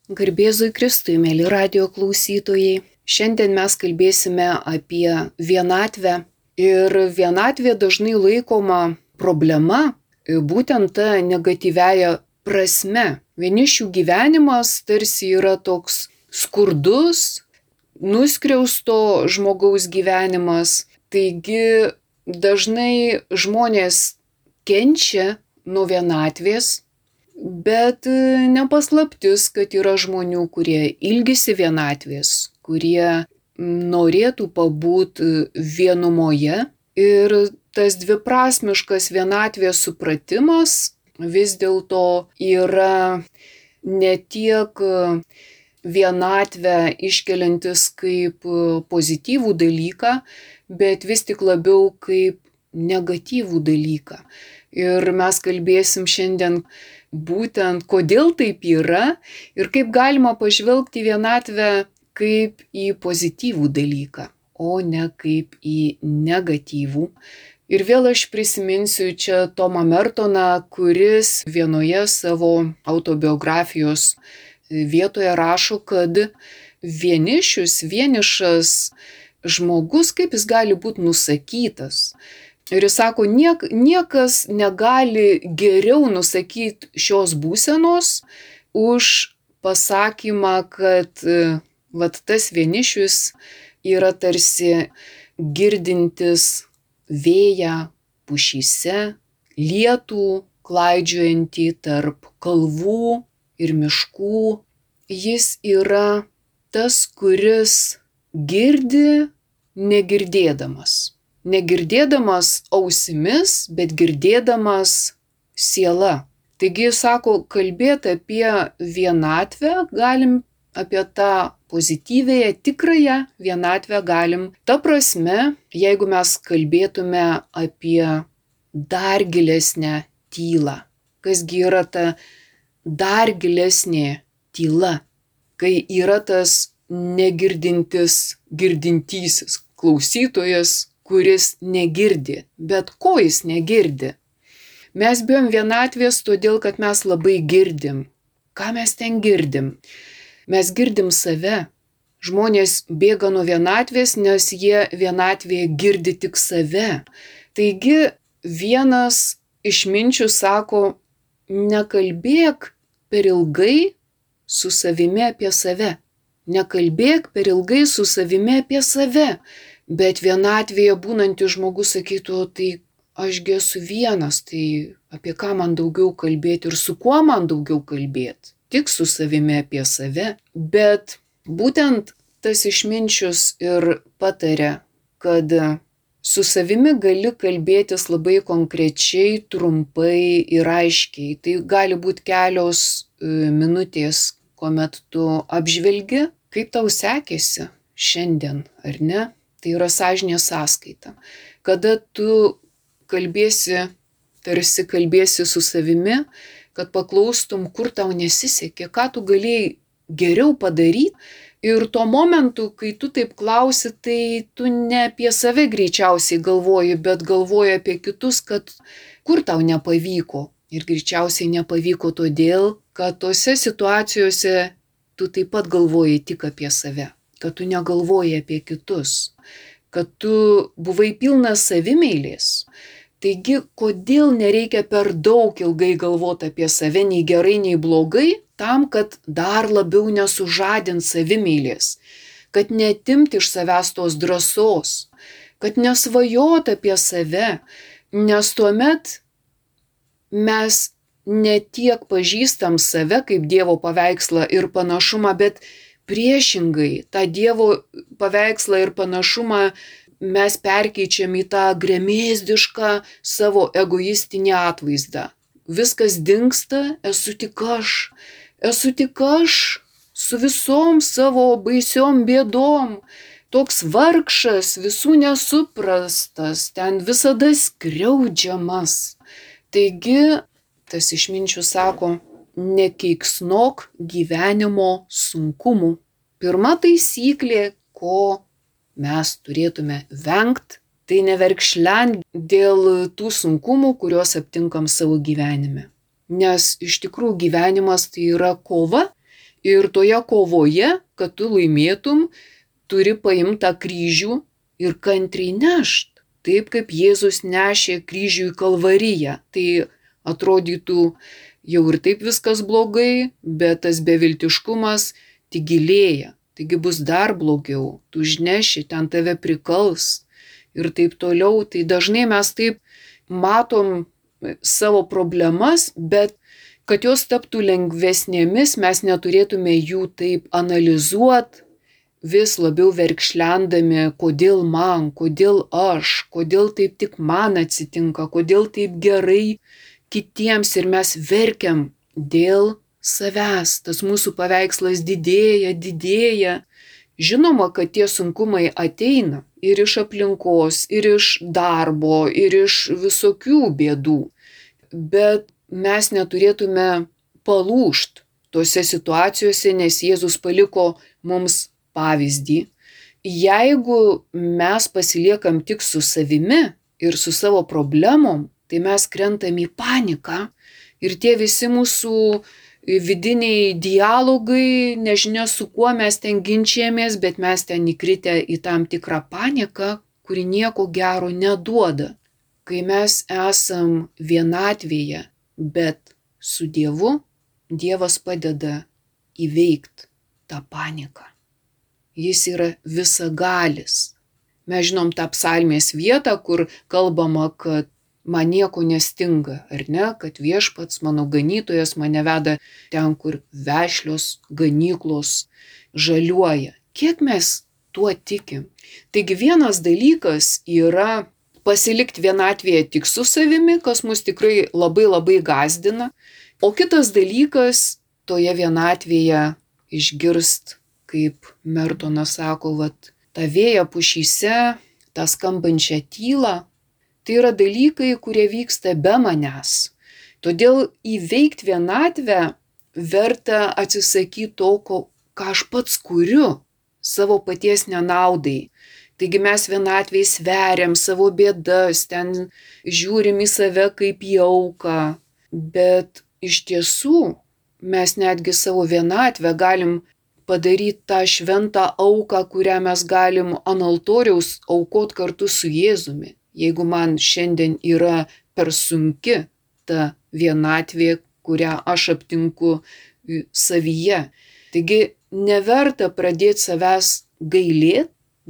Garbėzui Kristui, mėly radijo klausytojai. Šiandien mes kalbėsime apie vienatvę. Ir vienatvė dažnai laikoma problema, būtent ta negatyviaja prasme. Vienišių gyvenimas tarsi yra toks skurdus, nuskriausto žmogaus gyvenimas. Taigi dažnai žmonės kenčia nuo vienatvės. Bet ne paslaptis, kad yra žmonių, kurie ilgisi vienatvės, kurie norėtų pabūti vienumoje. Ir tas dviprasmiškas vienatvės supratimas vis dėlto yra ne tiek vienatvę iškeliantis kaip pozityvų dalyką, bet vis tik labiau kaip negatyvų dalyką. Ir mes kalbėsim šiandien būtent kodėl taip yra ir kaip galima pažvelgti vienatvę kaip į pozityvų dalyką, o ne kaip į negatyvų. Ir vėl aš prisiminsiu čia Tomą Mertoną, kuris vienoje savo autobiografijos vietoje rašo, kad vienišas žmogus, kaip jis gali būti nusakytas. Ir jis sako, niekas negali geriau nusakyti šios būsenos už pasakymą, kad tas vienišius yra tarsi girdintis vėją pušyse, lietų klaidžiojantį tarp kalvų ir miškų. Jis yra tas, kuris girdi negirdėdamas. Negirdėdamas ausimis, bet girdėdamas siela. Taigi, sako, kalbėti apie vienatvę galim, apie tą pozityvėją, tikrąją vienatvę galim. Ta prasme, jeigu mes kalbėtume apie dar gilesnę tylą. Kasgi yra ta dar gilesnė tyla, kai yra tas negirdintis, girdintysis klausytojas, kuris negirdi. Bet ko jis negirdi? Mes bijom vienatvės todėl, kad mes labai girdim. Ką mes ten girdim? Mes girdim save. Žmonės bėga nuo vienatvės, nes jie vienatvėje girdi tik save. Taigi vienas išminčių sako, nekalbėk per ilgai su savimi apie save. Nekalbėk per ilgai su savimi apie save. Bet vienatvėje būnantis žmogus sakytų, tai ašgi esu vienas, tai apie ką man daugiau kalbėti ir su kuo man daugiau kalbėti? Tik su savimi apie save. Bet būtent tas išminčius ir pataria, kad su savimi gali kalbėtis labai konkrečiai, trumpai ir aiškiai. Tai gali būti kelios minutės, kuomet tu apžvelgi, kaip tau sekėsi šiandien, ar ne? Tai yra sąžinės sąskaita. Kada tu tarsi kalbėsi su savimi, kad paklaustum, kur tau nesisekė, ką tu galėjai geriau padaryti. Ir tuo momentu, kai tu taip klausi, tai tu ne apie save greičiausiai galvoji, bet galvoji apie kitus, kad kur tau nepavyko. Ir greičiausiai nepavyko todėl, kad tose situacijose tu taip pat galvoji tik apie save, kad tu negalvoji apie kitus, kad tu buvai pilnas savimeilės. Taigi, kodėl nereikia per daug ilgai galvoti apie save, nei gerai, nei blogai, tam, kad dar labiau nesužadint savimeilės, kad netimti iš savęs tos drąsos, kad nesvajot apie save, nes tuomet mes ne tiek pažįstam save kaip Dievo paveikslą ir panašumą, bet priešingai tą Dievo paveikslą ir panašumą mes perkeičiam į tą gremėzdišką savo egoistinį atvaizdą. Viskas dingsta, esu tik aš su visom savo baisiom bėdom, toks vargšas, visų nesuprastas, ten visada skriaudžiamas. Taigi, tas išminčius sako, nekeiksnok gyvenimo sunkumų. Pirma taisyklė, ko mes turėtume vengti, tai neverkšlent dėl tų sunkumų, kuriuos aptinkam savo gyvenime. Nes iš tikrųjų gyvenimas tai yra kova Ir toje kovoje, kad tu laimėtum, turi paimti tą kryžių ir kantriai nešt. Taip kaip Jėzus nešė kryžių į Kalvariją. Tai atrodytų jau ir taip viskas blogai, bet tas beviltiškumas tik gilėja. Taigi bus dar blogiau. Tu užneši, ten tave prikals ir taip toliau. Tai dažnai mes taip matom savo problemas, bet kad jos taptų lengvesnėmis, mes neturėtume jų taip analizuoti, vis labiau verkšlendami, kodėl man, kodėl aš, kodėl taip tik man atsitinka, kodėl taip gerai kitiems ir mes verkiam dėl savęs. Tas mūsų paveikslas didėja, didėja. Žinoma, kad tie sunkumai ateina ir iš aplinkos, ir iš darbo, ir iš visokių bėdų. Bet mes neturėtume palūžt tose situacijose, nes Jėzus paliko mums pavyzdį. Jeigu mes pasiliekam tik su savimi ir su savo problemom, tai mes krentam į paniką ir tie visi mūsų vidiniai dialogai, nežinia su kuo mes ten ginčijamės, bet mes ten įkritę į tam tikrą paniką, kuri nieko gero neduoda. Kai mes esam vienatvėje, bet su Dievu, Dievas padeda įveikti tą paniką. Jis yra visagalis. Mes žinom tą psalmės vietą, kur kalbama, kad man nieko nestinga, ar ne, kad viešpats mano ganytojas mane veda ten, kur vešlios ganyklos žaliuoja. Kiek mes tuo tikim? Taigi vienas dalykas yra pasilikti vienatvėje tik su savimi, kas mus tikrai labai gąsdina, o kitas dalykas toje vienatvėje išgirst, kaip Mertonas sako, tą vėją pušyse, tą skambančią tylą. Tai yra dalykai, kurie vyksta be manęs. Todėl įveikti vienatvę verta atsisakyti to, ką aš pats kuriu, savo paties nenaudai. Taigi mes vienatvėj sveriam savo bėdas, ten žiūrim į save kaip į auką. Bet iš tiesų mes netgi savo vienatvę galim padaryti tą šventą auką, kurią mes galim ant altoriaus aukot kartu su Jėzumi. Jeigu man šiandien yra per sunki ta vienatvė, kurią aš aptinku savyje. Taigi neverta pradėti savęs gailėti,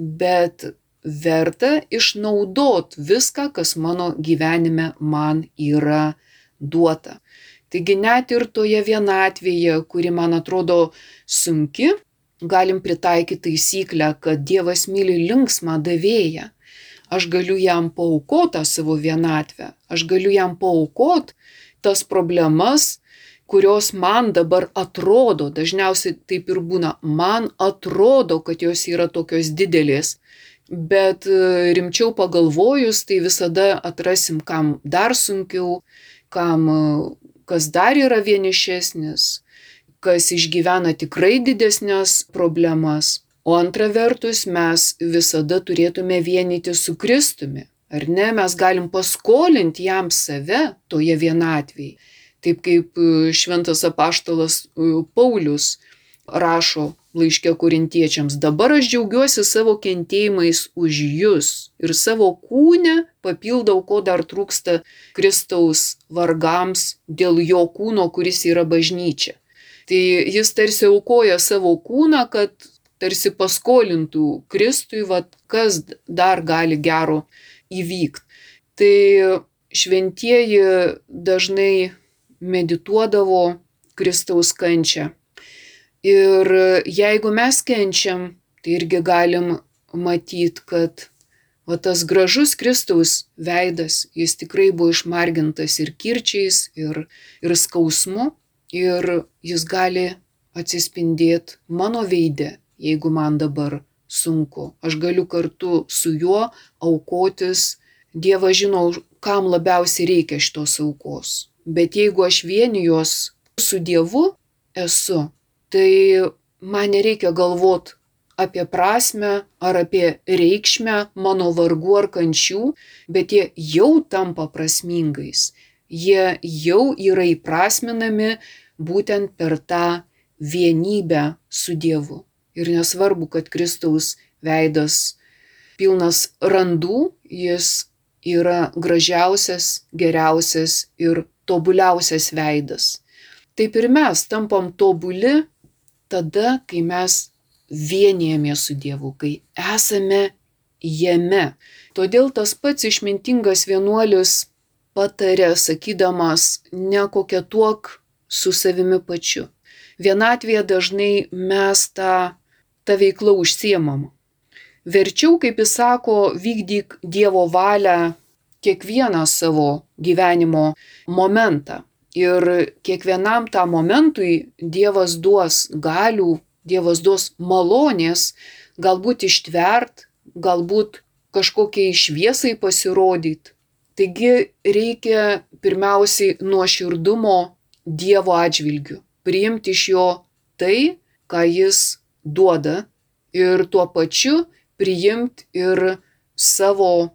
bet verta išnaudot viską, kas mano gyvenime man yra duota. Taigi net ir toje vienatvėje, kuri man atrodo sunki, galim pritaikyti taisyklę, kad Dievas myli linksmą davėją. Aš galiu jam paaukoti tą savo vienatvę, aš galiu jam paaukoti tas problemas, kurios man dabar atrodo, dažniausiai taip ir būna, man atrodo, kad jos yra tokios didelės, bet rimčiau pagalvojus, tai visada atrasim, kam dar sunkiau, kas dar yra vienišesnis, kas išgyvena tikrai didesnės problemas. O antra vertus, mes visada turėtume vienyti su Kristumi. Ar ne? Mes galim paskolinti jam save toje vienatvėje. Taip kaip šventas apaštalas Paulius rašo laiške korintiečiams, dabar aš džiaugiuosi savo kentėjimais už jus ir savo kūne papildau, ko dar trūksta Kristaus vargams dėl jo kūno, kuris yra bažnyčia. Tai jis tarsi aukoja savo kūną, kad tarsi paskolintų Kristui, kas dar gali gero įvykti. Tai šventieji dažnai medituodavo Kristaus kančią. Ir jeigu mes kenčiam, tai irgi galim matyti, kad tas gražus Kristaus veidas, jis tikrai buvo išmargintas ir kirčiais, ir skausmu, ir jis gali atsispindėti mano veide, jeigu man dabar sunku. Aš galiu kartu su juo aukotis. Dievas žino, kam labiausiai reikia šitos aukos. Bet jeigu aš vienijuos su Dievu esu, tai man nereikia galvot apie prasmę ar apie reikšmę mano vargų ar kančių, bet jie jau tampa prasmingais. Jie jau yra įprasminami būtent per tą vienybę su Dievu. Ir nesvarbu, kad Kristaus veidas pilnas randų, jis yra gražiausias, geriausias ir tobuliausias veidas. Taip ir mes tampam tobuli tada, kai mes vienijamės su Dievu, kai esame jame. Todėl tas pats išmintingas vienuolis patarė, sakydamas, nekoketuok su savimi pačiu. Vienatvėje dažnai mes tą veiklą užsiemam. Verčiau, kaip jis sako, vykdyk Dievo valią kiekvieną savo gyvenimo momentą. Ir kiekvienam tam momentui Dievas duos galių, Dievas duos malonės, galbūt ištvert, galbūt kažkokiai šviesai pasirodyti. Taigi reikia pirmiausiai nuoširdumo Dievo atžvilgiu, priimti iš jo tai, ką jis duoda, ir tuo pačiu priimti ir savo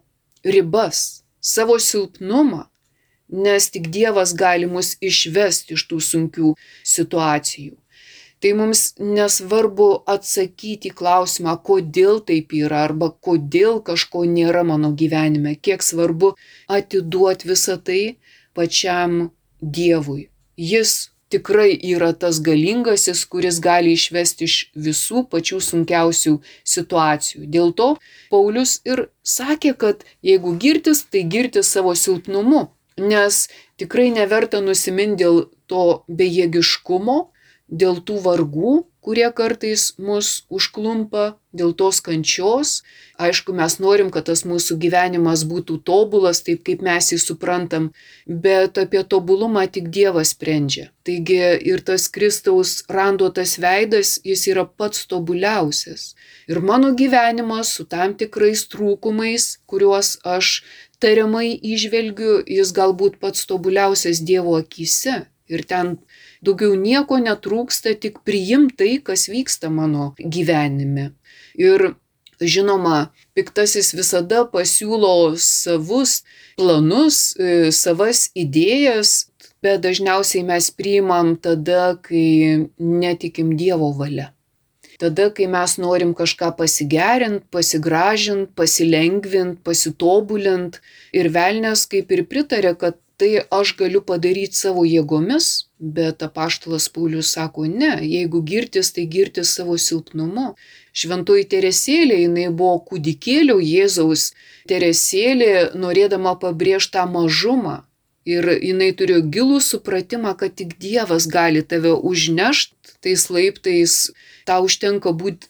ribas, savo silpnumą, nes tik Dievas gali mus išvesti iš tų sunkių situacijų. Tai mums nesvarbu atsakyti į klausimą, kodėl taip yra, arba kodėl kažko nėra mano gyvenime, kiek svarbu atiduoti visą tai pačiam Dievui. Jis tikrai yra tas galingasis, kuris gali išvesti iš visų pačių sunkiausių situacijų. Dėl to Paulius ir sakė, kad jeigu girtis, tai girtis savo silpnumu, nes tikrai neverta nusiminti dėl to bejėgiškumo, dėl tų vargų, kurie kartais mus užklumpa, dėl tos kančios. Aišku, mes norim, kad tas mūsų gyvenimas būtų tobulas, taip kaip mes jį suprantam, bet apie tobulumą tik Dievas sprendžia. Taigi ir tas Kristaus randuotas veidas, jis yra pats tobuliausias. Ir mano gyvenimas su tam tikrais trūkumais, kuriuos aš tariamai įžvelgiu, jis galbūt pats tobuliausias Dievo akyse. Ir ten daugiau nieko netrūksta, tik priimti tai, kas vyksta mano gyvenime. Ir žinoma, piktasis visada pasiūlo savus planus, savas idėjas, bet dažniausiai mes priimam tada, kai netikim Dievo valia. Tada, kai mes norim kažką pasigerinti, pasigražinti, pasilengvinti, pasitobulinti. Ir velnias kaip ir pritarė, kad tai aš galiu padaryti savo jėgomis, bet apaštalas Paulius sako, ne, jeigu girtis, tai girtis savo silpnumu. Šventoji Teresėlė, jinai buvo kūdikėlio Jėzaus Teresėlė, norėdama pabrėžti tą mažumą. Ir jinai turėjo gilų supratimą, kad tik Dievas gali tave užnešti tais laiptais, tau užtenka būti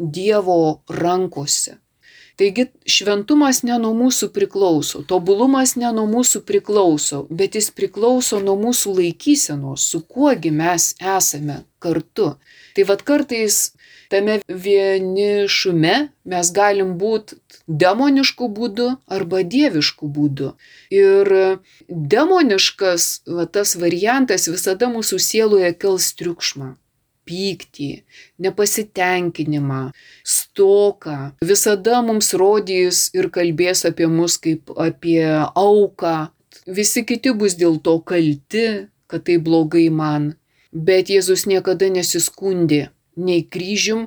Dievo rankose. Taigi šventumas ne nuo mūsų priklauso, tobulumas ne nuo mūsų priklauso, bet jis priklauso nuo mūsų laikysenos, su kuogi mes esame kartu. Tai vat kartais tame vienišume mes galim būti demonišku būdu arba dievišku būdu. Ir demoniškas tas variantas visada mūsų sieloje kels triukšmą. Pyktį, nepasitenkinimą, stoką. Visada mums rodys ir kalbės apie mus kaip apie auką. Visi kiti bus dėl to kalti, kad tai blogai man. Bet Jėzus niekada nesiskundė nei kryžium,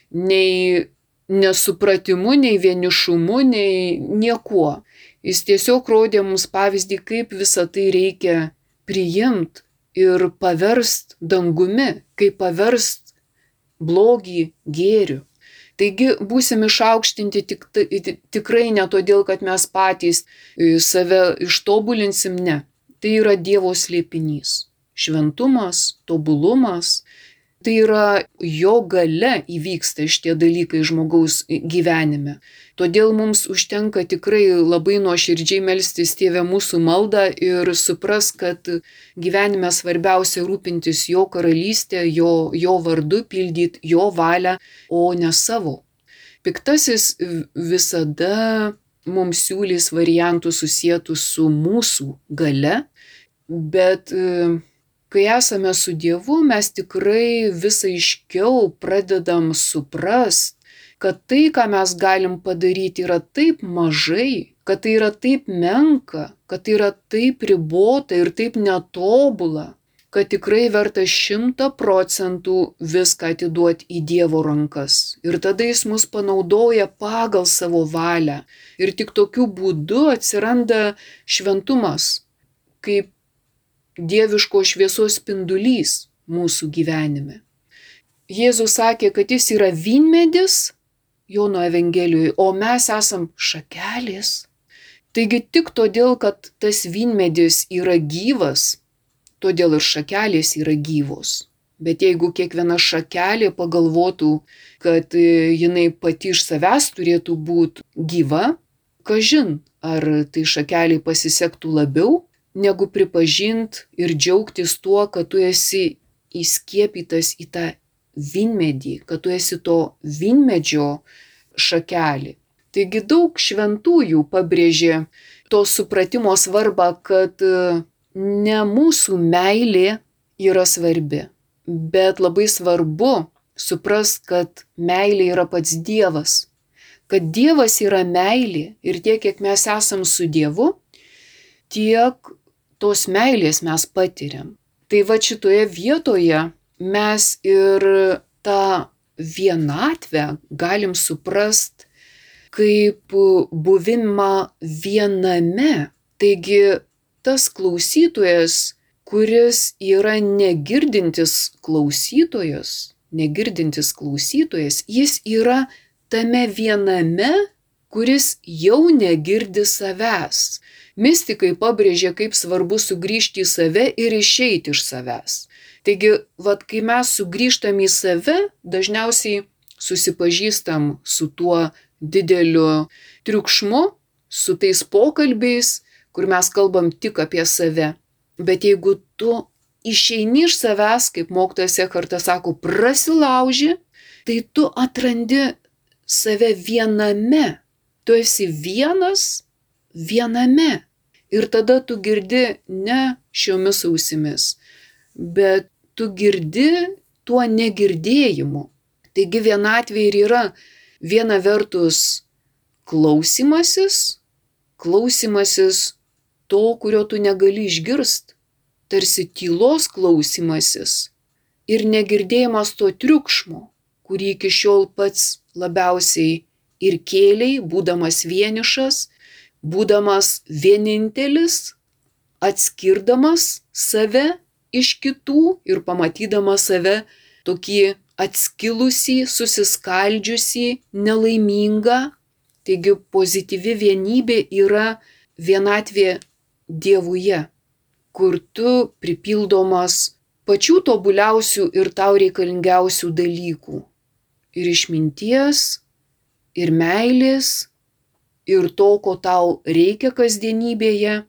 nei nesupratimu, nei vienišumu, nei niekuo. Jis tiesiog rodė mums pavyzdį, kaip visą tai reikia priimti ir paverst dangumi, kaip paverst blogį gėriu. Taigi būsim išaukštinti tikrai ne todėl, kad mes patys save ištobulinsim, ne. Tai yra Dievo slėpinys. Šventumas, tobulumas, tai yra jo galia įvyksta šitie dalykai žmogaus gyvenime. Todėl mums užtenka tikrai labai nuoširdžiai melstis Tėve mūsų maldą ir supras, kad gyvenime svarbiausia rūpintis jo karalystę, jo vardu, pildyti jo valią, o ne savo. Piktasis visada mums siūlys variantų susietų su mūsų galia, bet kai esame su Dievu, mes tikrai vis aiškiau pradedam suprast, kad tai, ką mes galim padaryti, yra taip mažai, kad tai yra taip menka, kad tai yra taip ribota ir taip netobula, kad tikrai verta 100% viską atiduoti į Dievo rankas. Ir tada jis mus panaudoja pagal savo valią. Ir tik tokiu būdu atsiranda šventumas, kaip dieviško šviesos spindulys mūsų gyvenime. Jėzus sakė, kad jis yra vynmedis Jono Evangelijoje, o mes esam šakelės. Taigi tik todėl, kad tas vynmedis yra gyvas, todėl ir šakelės yra gyvos. Bet jeigu kiekviena šakelė pagalvotų, kad jinai pati iš savęs turėtų būti gyva, kažin, ar tai šakeliai pasisektų labiau, negu pripažint ir džiaugtis tuo, kad tu esi įskiepytas į tą vynmedį, kad tu esi to vynmedžio šakelį. Taigi daug šventųjų pabrėžė to supratimo svarbą, kad ne mūsų meilė yra svarbi, bet labai svarbu suprast, kad meilė yra pats Dievas. Kad Dievas yra meilė ir tiek, kiek mes esam su Dievu, tiek tos meilės mes patiriam. Tai va šitoje vietoje mes ir tą vienatvę galim suprast kaip buvimą viename. Taigi tas klausytojas, kuris yra negirdintis klausytojas, jis yra tame viename, kuris jau negirdi savęs. Mistikai pabrėžė, kaip svarbu sugrįžti į save ir išeiti iš savęs. Taigi, kai mes sugrįžtam į save, dažniausiai susipažįstam su tuo dideliu triukšmu, su tais pokalbiais, kur mes kalbam tik apie save. Bet jeigu tu išeini iš savęs, kaip mokytojas Ekhartas sako, prasilauži, tai tu atrandi save viename. Tu esi vienas viename. Ir tada tu girdi ne šiomis ausimis, bet tu girdi tuo negirdėjimu. Taigi vienatvė ir yra viena vertus klausymasis to, kurio tu negali išgirst, tarsi tylos klausymasis ir negirdėjimas to triukšmo, kurį iki šiol pats labiausiai ir kėlei, būdamas vienišas, būdamas vienintelis, atskirdamas save iš kitų ir pamatydamas save tokį atskilusį, susiskaldžiusį, nelaimingą. Taigi pozityvi vienybė yra vienatvė Dievuje, kur tu pripildomas pačių tobuliausių ir tau reikalingiausių dalykų. Ir išminties, ir meilės, ir to, ko tau reikia kasdienybėje.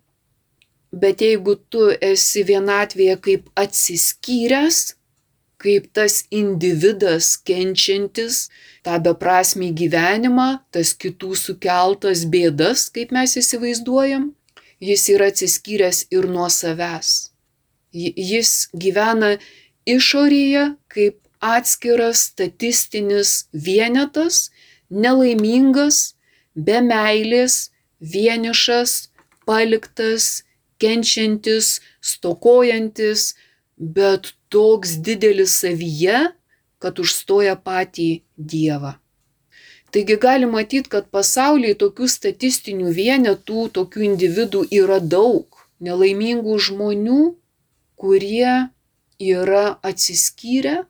Bet jeigu tu esi vienatvėje kaip atsiskyręs, kaip tas individas kenčiantis tą beprasmį gyvenimą, tas kitų sukeltas bėdas, kaip mes įsivaizduojam, jis yra atsiskyręs ir nuo savęs. Jis gyvena išorėje kaip atskiras statistinis vienetas, nelaimingas, be meilės, vienišas, paliktas, kenčiantis, stokojantis, bet toks didelis savyje, kad užstoja patį Dievą. Taigi gali matyti, kad pasaulyje tokių statistinių vienetų, tokių individų yra daug, nelaimingų žmonių, kurie yra atsiskyrę,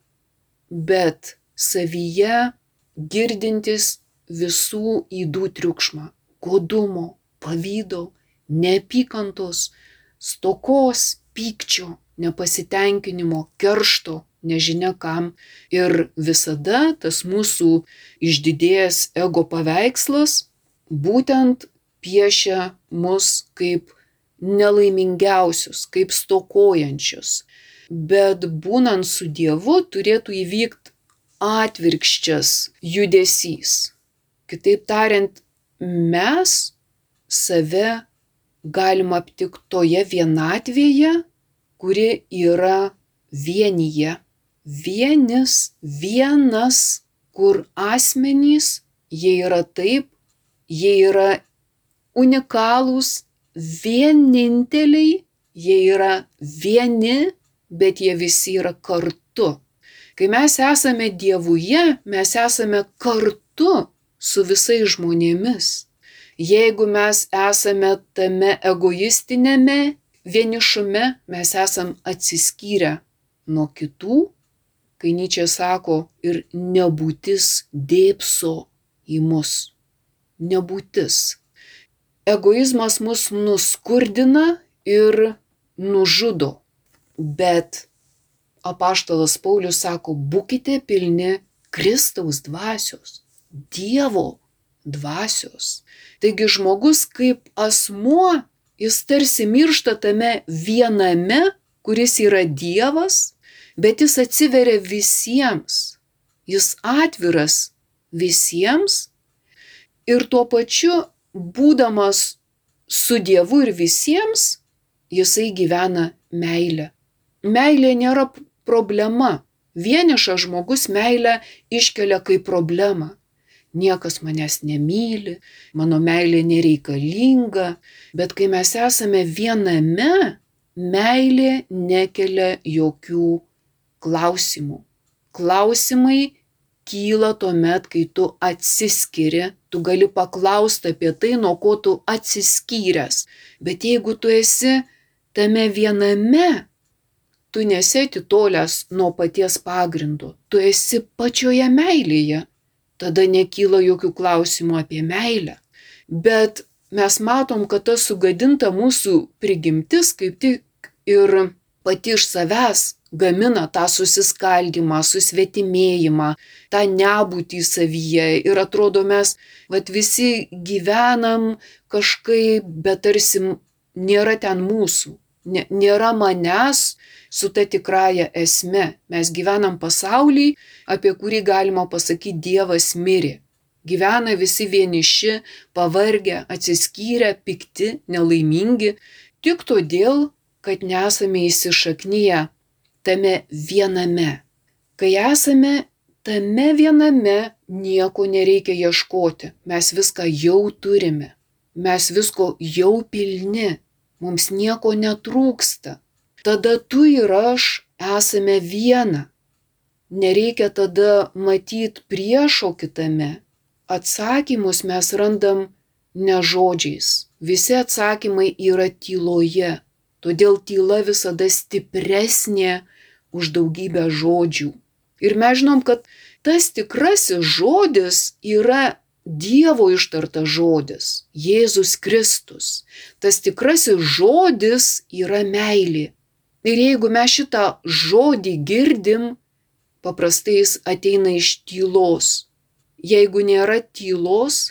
bet savyje girdintis visų ydų triukšmą, godumo, pavydo, neapykantos, stokos, pykčio, nepasitenkinimo, keršto, nežinia kam. Ir visada tas mūsų išdidėjęs ego paveikslas būtent piešia mus kaip nelaimingiausius, kaip stokojančius. Bet būnant su Dievu turėtų įvykti atvirkščias judesys. Kitaip tariant, mes save galim aptikti toje vienatvėje, kuri yra vienyje. Vienas, kur asmenys, jie yra taip, jie yra unikalūs, vieninteliai, jie yra vieni, bet jie visi yra kartu. Kai mes esame Dievuje, mes esame kartu su visais žmonėmis. Jeigu mes esame tame egoistinėme vienišume, mes esam atsiskyrę nuo kitų, kai Nyčė sako, ir nebūtis dėbso į mus. Nebūtis. Egoizmas mus nuskurdina ir nužudo. Bet apaštalas Paulius sako, būkite pilni Kristaus dvasios, Dievo dvasios. Taigi žmogus kaip asmuo, jis tarsi miršta tame viename, kuris yra Dievas, bet jis atsiveria visiems. Jis atviras visiems ir tuo pačiu, būdamas su Dievu ir visiems, jisai gyvena meilę. Meilė nėra problema. Vienišas žmogus meilę iškelia kaip problemą. Niekas manęs nemyli, mano meilė nereikalinga, bet kai mes esame viename, meilė nekelia jokių klausimų. Klausimai kyla tuomet, kai tu atsiskiri, tu gali paklausti apie tai, nuo ko tu atsiskyręs. Bet jeigu tu esi tame viename, tu nesi atitolęs nuo paties pagrindo, tu esi pačioje meilėje, tada nekyla jokių klausimų apie meilę. Bet mes matom, kad ta sugadinta mūsų prigimtis kaip tik ir pati iš savęs gamina tą susiskaldymą, susvetimėjimą, tą nebūtį savyje ir atrodo mes visi gyvenam kažkaip, bet tarsi nėra ten mūsų, nėra manęs su ta tikrąja esme. Mes gyvenam pasaulį, apie kurį galima pasakyti Dievas mirė. Gyvena visi vieniši, pavargę, atsiskyrę, pikti, nelaimingi, tik todėl, kad nesame įsišaknyję tame viename. Kai esame tame viename, nieko nereikia ieškoti. Mes viską jau turime. Mes visko jau pilni. Mums nieko netrūksta. Tada tu ir aš esame viena. Nereikia tada matyti priešo kitame. Atsakymus mes randam ne žodžiais. Visi atsakymai yra tyloje. Todėl tyla visada stipresnė už daugybę žodžių. Ir mes žinom, kad tas tikrasis žodis yra Dievo ištartas žodis, Jėzus Kristus. Tas tikrasis žodis yra meilė. Ir jeigu mes šitą žodį girdim, paprastai jis ateina iš tylos. Jeigu nėra tylos,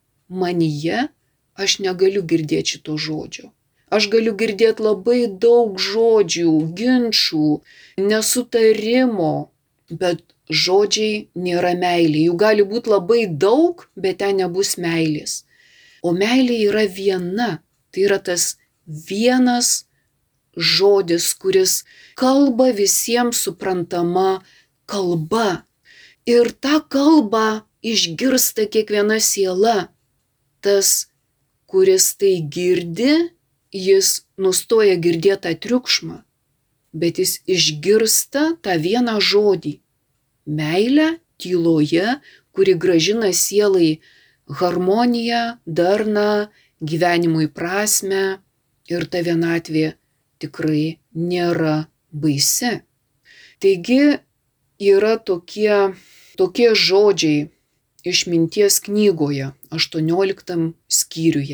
manyje aš negaliu girdėti šito žodžio. Aš galiu girdėti labai daug žodžių, ginčų, nesutarimo, bet žodžiai nėra meilė. Jų gali būti labai daug, bet ten nebus meilės. O meilė yra viena. Tai yra tas vienas žodis, kuris kalba visiems suprantama kalba. Ir tą kalbą išgirsta kiekviena siela. Tas, kuris tai girdi, jis nustoja girdėti tą triukšmą, bet jis išgirsta tą vieną žodį. Meilę tyloje, kuri gražina sielai harmoniją, darną, gyvenimui prasmę ir ta vienatvė tikrai nėra baisi. Taigi yra tokie žodžiai Išminties knygoje, 18 skyriuje,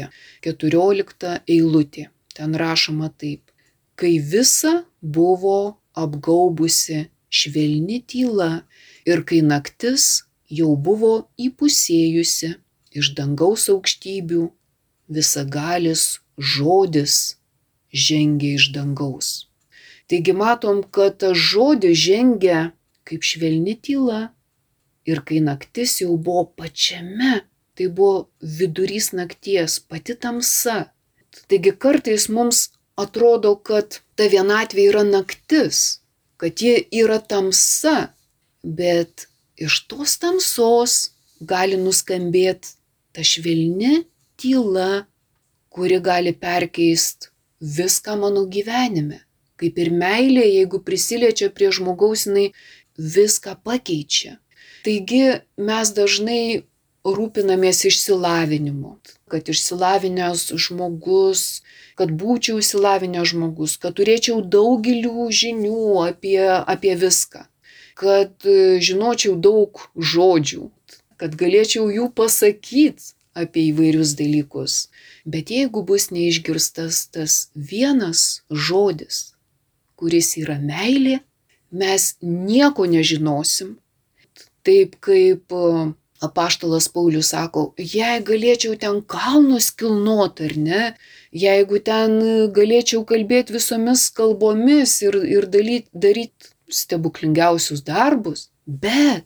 14 eilutė. Ten rašoma taip. Kai visa buvo apgaubusi švelni tyla ir kai naktis jau buvo įpusėjusi, iš dangaus aukštybių visagalis žodis žengė iš dangaus. Taigi matom, kad tas žodis žengia kaip švelni tyla. Ir kai naktis jau buvo pačiame, tai buvo vidurys nakties, pati tamsa. Taigi kartais mums atrodo, kad ta vienatvė yra naktis, kad ji yra tamsa, bet iš tos tamsos gali nuskambėti ta švelni tyla, kuri gali perkeisti viską mano gyvenime. Kaip ir meilė, jeigu prisiliečia prie žmogaus, jinai viską pakeičia. Taigi mes dažnai rūpinamės išsilavinimu, kad išsilavinęs žmogus, kad būčiau išsilavinęs žmogus, kad turėčiau daug gilių žinių apie viską, kad žinočiau daug žodžių, kad galėčiau jų pasakyti apie įvairius dalykus. Bet jeigu bus neišgirstas tas vienas žodis, kuris yra meilė, mes nieko nežinosim. Taip kaip apaštalas Paulius sako, jei galėčiau ten kalnus kilnot, ar ne, jeigu ten galėčiau kalbėti visomis kalbomis ir daryti stebuklingiausius darbus, bet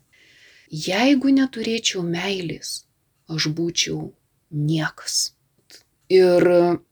jeigu neturėčiau meilės, aš būčiau niekas. Ir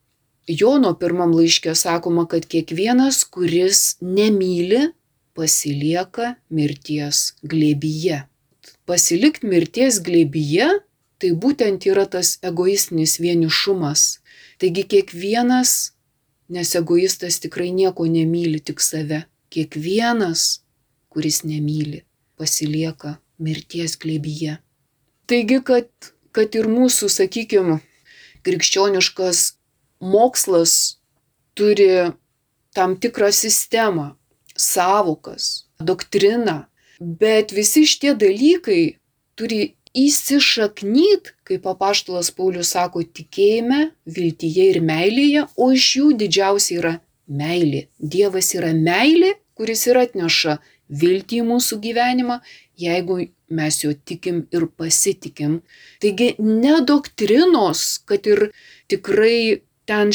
Jono 1 laiške sakoma, kad kiekvienas, kuris nemyli, pasilieka mirties glėbyje. Pasilikt mirties glėbyje, tai būtent yra tas egoistinis vienišumas. Taigi kiekvienas, nes egoistas tikrai nieko nemyli, tik save. Kiekvienas, kuris nemyli, pasilieka mirties glėbyje. Taigi, kad ir mūsų, sakykime, krikščioniškas mokslas turi tam tikrą sistemą, sąvokas, doktriną, bet visi šitie dalykai turi įsišaknyt, kaip apaštalas Paulius sako, tikėjime, viltyje ir meilėje, o iš jų didžiausia yra meilė. Dievas yra meilė, kuris ir atneša viltį į mūsų gyvenimą, jeigu mes jo tikim ir pasitikim. Taigi ne doktrinos, kad ir tikrai ten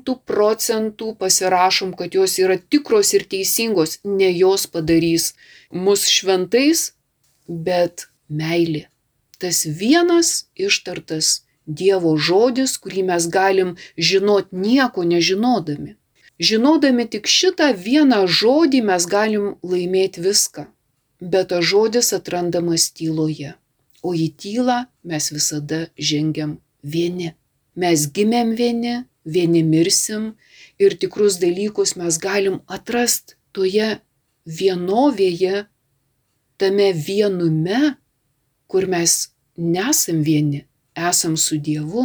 100% pasirašom, kad jos yra tikros ir teisingos, ne jos padarys mus šventais, bet meilė. Tas vienas ištartas Dievo žodis, kurį mes galim žinot nieko nežinodami. Žinodami tik šitą vieną žodį mes galim laimėti viską. Bet tas žodis atrandamas tyloje. O į tylą mes visada žengiam vieni. Mes gimėm vieni, vieni mirsim ir tikrus dalykus mes galim atrasti toje vienovėje, tame vienume, kur mes nesam vieni, esam su Dievu.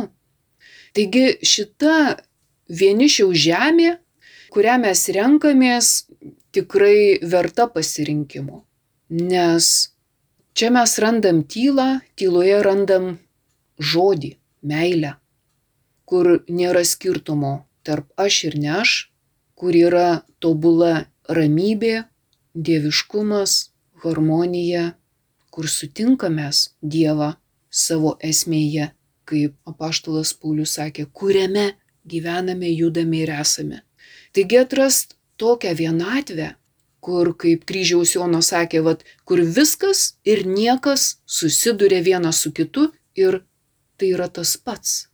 Taigi šita vienišiaus žemė, kurią mes renkamės, tikrai verta pasirinkimo. Nes čia mes randam tylą, tyloje randam žodį, meilę, kur nėra skirtumo tarp aš ir ne aš, kur yra tobula ramybė, dieviškumas, harmonija, kur sutinkame Dievą savo esmėje, kaip apaštalas Paulius sakė, kuriame gyvename, judame ir esame. Taigi atrast tokią vienatvę, kur, kaip kryžiaus Jonas sakė, kur viskas ir niekas susiduria vienas su kitu ir tai yra tas pats.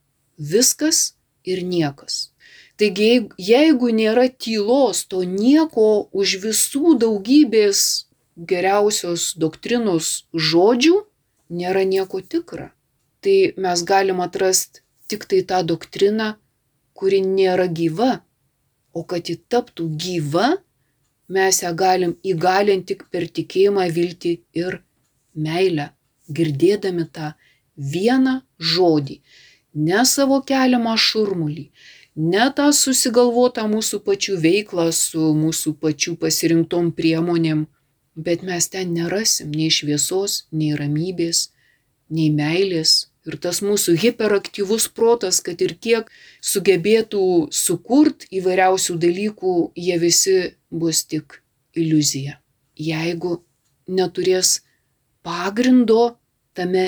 Viskas ir niekas. Taigi, jeigu nėra tylos, to nieko už visų daugybės geriausios doktrinos žodžių, nėra nieko tikra. Tai mes galim atrasti tik tai tą doktriną, kuri nėra gyva, o kad ji taptų gyva, mes ją galim įgalinti tik per tikėjimą, viltį ir meilę, girdėdami tą vieną žodį, ne savo keliamą šurmulį, ne tą susigalvotą mūsų pačių veiklą su mūsų pačių pasirinktom priemonėm, bet mes ten nerasim nei šviesos, nei ramybės, nei meilės. Ir tas mūsų hiperaktyvus protas, kad ir kiek sugebėtų sukurt įvairiausių dalykų, jie visi bus tik iliuzija. Jeigu neturės pagrindo tame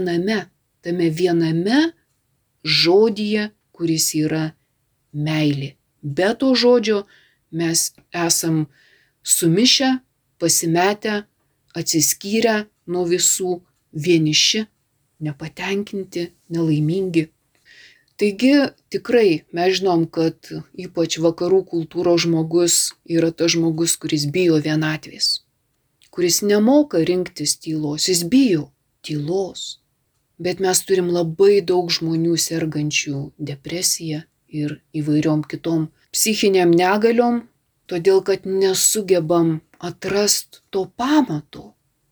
viename žodyje, kuris yra meilė. Be to žodžio mes esam sumišę, pasimetę, atsiskyrę nuo visų, vieniši, nepatenkinti, nelaimingi. Taigi tikrai mes žinom, kad ypač vakarų kultūros žmogus yra tas žmogus, kuris bijo vienatvės, kuris nemoka rinktis tylos, jis bijo tylos. Bet mes turim labai daug žmonių sergančių depresija ir įvairiom kitom psichiniam negaliom, todėl kad nesugebam atrast to pamato,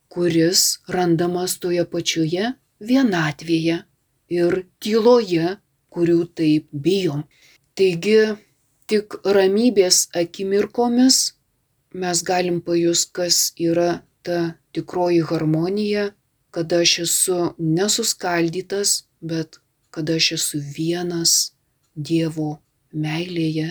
kuris randamas toje pačioje vienatvėje ir tyloje, kurių taip bijom. Taigi, tik ramybės akimirkomis mes galim pajust, kas yra ta tikroji harmonija, kada aš esu nesuskaldytas, bet kada aš esu vienas Dievo meilėje.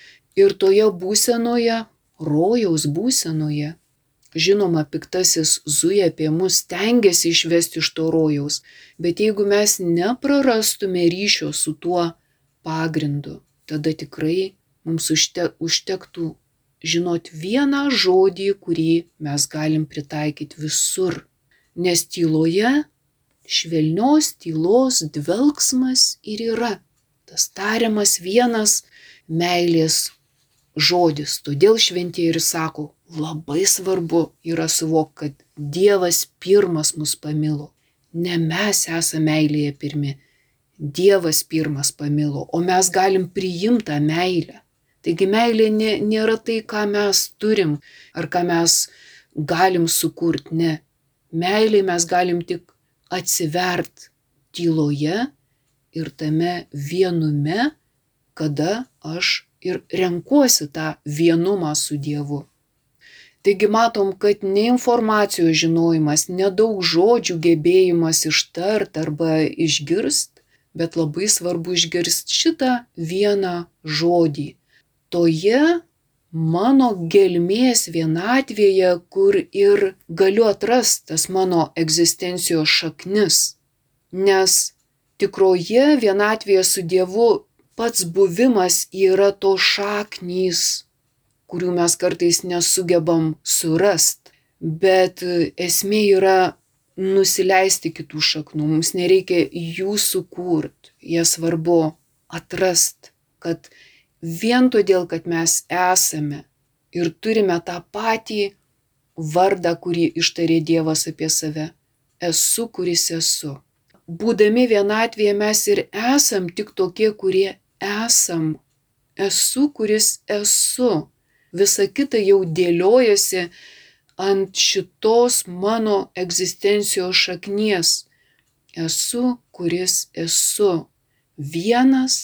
Ir toje būsenoje, rojaus būsenoje, žinoma, piktasis zuja apie mus, stengiasi išvesti iš to rojaus, bet jeigu mes neprarastume ryšio su tuo pagrindu, tada tikrai mums užtektų žinot vieną žodį, kurį mes galim pritaikyti visur. Nes tyloje, švelnios tylos dvelksmas ir yra tas tariamas vienas meilės žodis. Todėl šventieji ir sako, labai svarbu yra suvokti, kad Dievas pirmas mus pamilo. Ne mes esame meilėje pirmi, Dievas pirmas pamilo, o mes galim priimti tą meilę. Taigi meilė nėra tai, ką mes turim ar ką mes galim sukurti, ne. Meilė mes galim tik atsivert tyloje ir tame vienume, kada aš ir renkuosi tą vienumą su Dievu. Taigi matom, kad ne informacijos žinojimas, nedaug žodžių gebėjimas ištart arba išgirst, bet labai svarbu išgirst šitą vieną žodį. Toje mano gelmės vienatvėje, kur ir galiu atrast tas mano egzistencijos šaknis. Nes tikroje vienatvėje su Dievu pats buvimas yra to šaknys, kurių mes kartais nesugebam surast. Bet esmė yra nusileisti kitų šaknų, mums nereikia jų sukurt, jas svarbu atrast, kad vien todėl, kad mes esame ir turime tą patį vardą, kurį ištarė Dievas apie save. Esu, kuris esu. Būdami vienatvėje mes ir esam tik tokie, kurie esam. Esu, kuris esu. Visa kita jau dėliojasi ant šitos mano egzistencijos šaknies. Esu, kuris esu. Vienas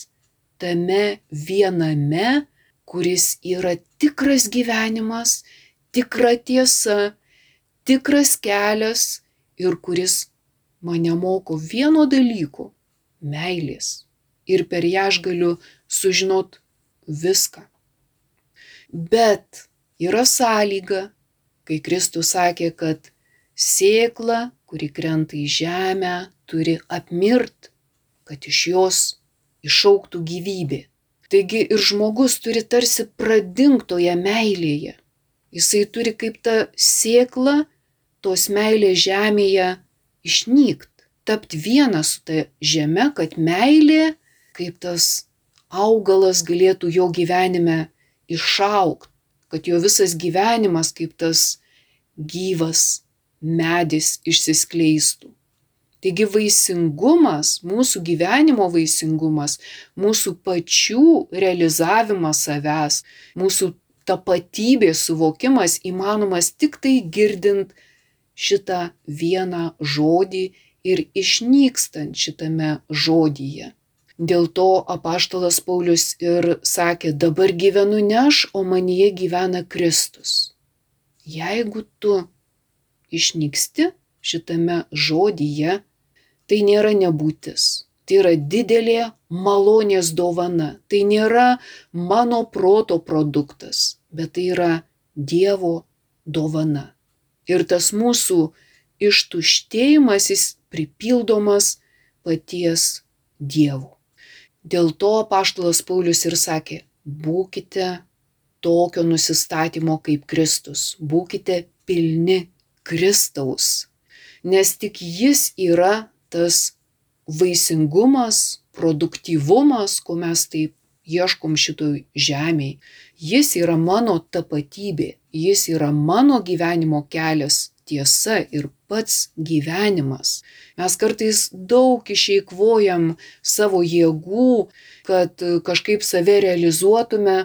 tame viename, kuris yra tikras gyvenimas, tikra tiesa, tikras kelias ir kuris mane moko vieno dalyko – meilės. Ir per ją aš galiu sužinot viską. Bet yra sąlyga, kai Kristus sakė, kad sėkla, kuri krenta į žemę, turi apmirt, kad iš jos išaugtų gyvybė. Taigi ir žmogus turi tarsi pradingtoje meilėje. Jisai turi kaip ta sėkla tos meilės žemėje išnykt, tapti vienas su ta žeme, kad meilė, kaip tas augalas galėtų jo gyvenime išaugt, kad jo visas gyvenimas kaip tas gyvas medis išsiskleistų. Taigi vaisingumas, mūsų gyvenimo vaisingumas, mūsų pačių realizavimas savęs, mūsų tapatybės suvokimas įmanomas tik tai girdint šitą vieną žodį ir išnykstant šitame žodyje. Dėl to apaštalas Paulius ir sakė, dabar gyvenu ne aš, o manyje gyvena Kristus. Jeigu tu išnyksti šitame žodyje, tai nėra nebūtis. Tai yra didelė malonės dovana. Tai nėra mano proto produktas, bet tai yra Dievo dovana. Ir tas mūsų ištuštėjimas, jis pripildomas paties Dievo. Dėl to apaštalas Paulius ir sakė, būkite tokio nusistatymo kaip Kristus, būkite pilni Kristaus, nes tik jis yra tas vaisingumas, produktyvumas, ko mes taip ieškom šitoj žemėj. Jis yra mano tapatybė, jis yra mano gyvenimo kelias, tiesa ir pats gyvenimas. Mes kartais daug išeikvojam savo jėgų, kad kažkaip save realizuotume,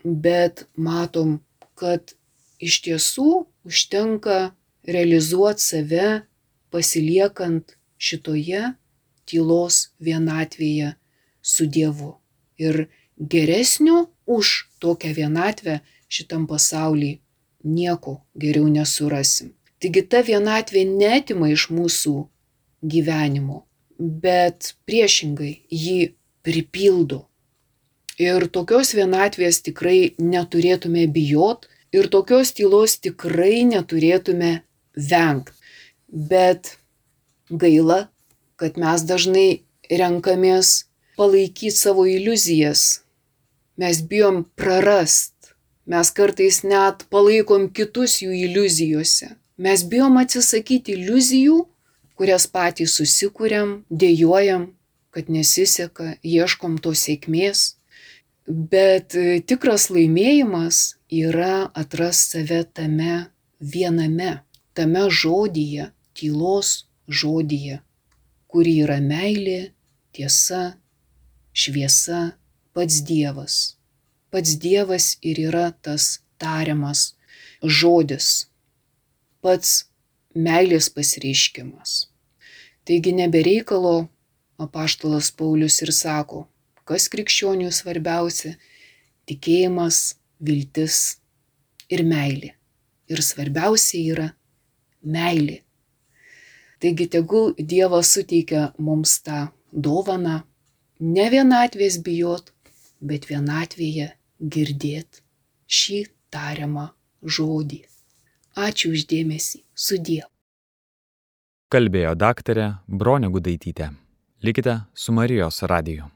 bet matom, kad iš tiesų užtenka realizuoti save, pasiliekant šitoje tylos vienatvėje su Dievu. Ir geresnio už tokią vienatvę šitam pasaulyje nieko geriau nesurasim. Taigi ta vienatvė neatima iš mūsų gyvenimo, bet priešingai jį pripildo. Ir tokios vienatvės tikrai neturėtume bijot ir tokios tylos tikrai neturėtume vengti. Bet gaila, kad mes dažnai renkamės palaikyti savo iliuzijas. Mes bijom prarast. Mes kartais net palaikom kitus jų iliuzijose. Mes bijom atsisakyti iliuzijų, kurias patys susikuriam, dejuojam, kad nesiseka, ieškom tos sėkmės. Bet tikras laimėjimas yra atrast save tame viename, tame žodyje, tylos žodyje, kuri yra meilė, tiesa, šviesa, pats Dievas. Pats Dievas ir yra tas tariamas žodis, pats meilės pasireiškimas. Taigi nebereikalo apaštalas Paulius ir sako, kas krikščionių svarbiausia – tikėjimas, viltis ir meilė. Ir svarbiausia yra meilė. Taigi tegul Dievas suteikia mums tą dovaną, ne vienatvės bijot, bet vienatvėje girdėt šį tariamą žodį. Ačiū už dėmesį. Sudie. Kalbėjo daktarė Bronė Gudaitytė. Likite su Marijos radiju.